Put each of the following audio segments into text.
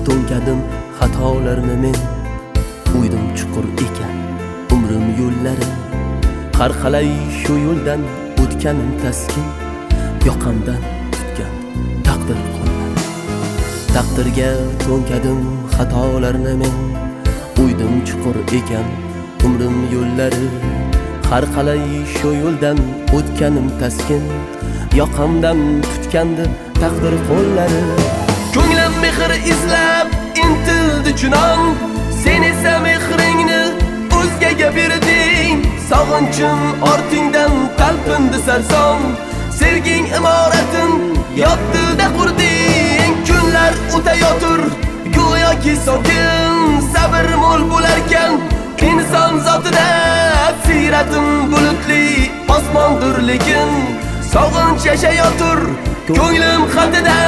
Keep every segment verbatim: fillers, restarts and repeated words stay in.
to'nkadim xatolarni men. Uydim chuqur ekan umrim yo'llari, har qalay shu yo'ldan o'tganim taskin, yoqamdan tutgan taqdir qo'llari. Taqdirga to'nkadim xatolarni men, uydim chuqur ekan umrim yo'llari, har qalay shu yo'ldan o'tganim taskin, yoqamdan tutgandi taqdir qo'llari. Ko'nglim mehr izlab intildi chunon, sen esa mehringni o'zgaga berding. Sog'inchim ortingdan talpindi sarson, sevging imoratin yodda qurding. Kunlar o'tayotur go'yoki sokin, sabr mo'l bo'larkan inson zotida. Siratim bulutli osmondir lekin, sog'inch yashayotur ko'nglim xatida.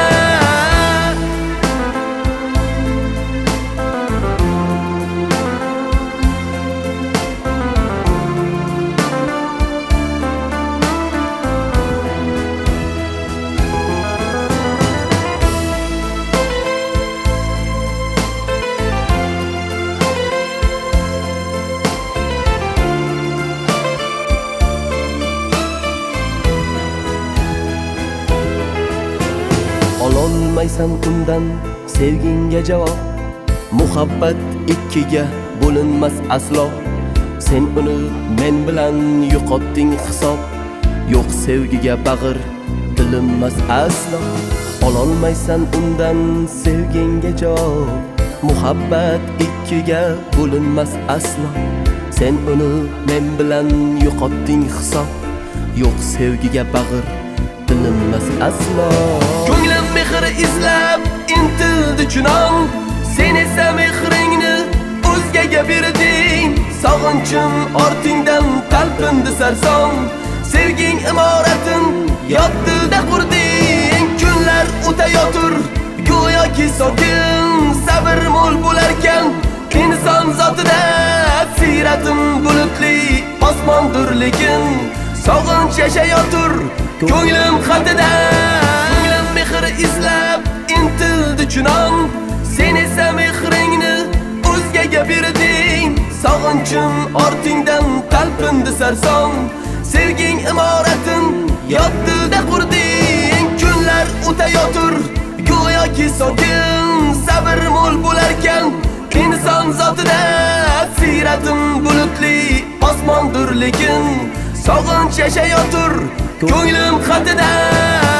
Ololmaysan undan sevginga javob, muhabbat ikkiga bo'linmas aslo. Sen uni men bilan yo'qotding hisob, yo'q sevgiga bag'ir tilinmas aslo. Ololmaysan undan sevginga javob, muhabbat ikkiga bo'linmas aslo. Sen uni men bilan yo'qotding hisob, yo'q sevgiga bag'ir tilinmas aslo. Ko'nglim mehr izlab intildi chunon, sen esa mehringni o'zgaga berding. Sog'inchim ortingdan talpindi sarson, sevging imoratin yodda qurding. Kunlar o'tayotur go'yoki sokin, sabr mo'l bo'larkan inson zotida. Siratim bulutli osmondir lekin, sog'inch yashayotur ko'nglim xatida. Ko'nglim mehr izlab intildi chunon, sen esa mehringni o'zgaga berding. Sog'inchim ortingdan talpindi sarson, sevging imoratin yodda qurding. Kunlar o'tayotur go'yoki sokin, sabr mo'l bo'larkan inson zotida. Siratim bulutli osmondir lekin, sog'inch yashayotur ko'nglim xatida.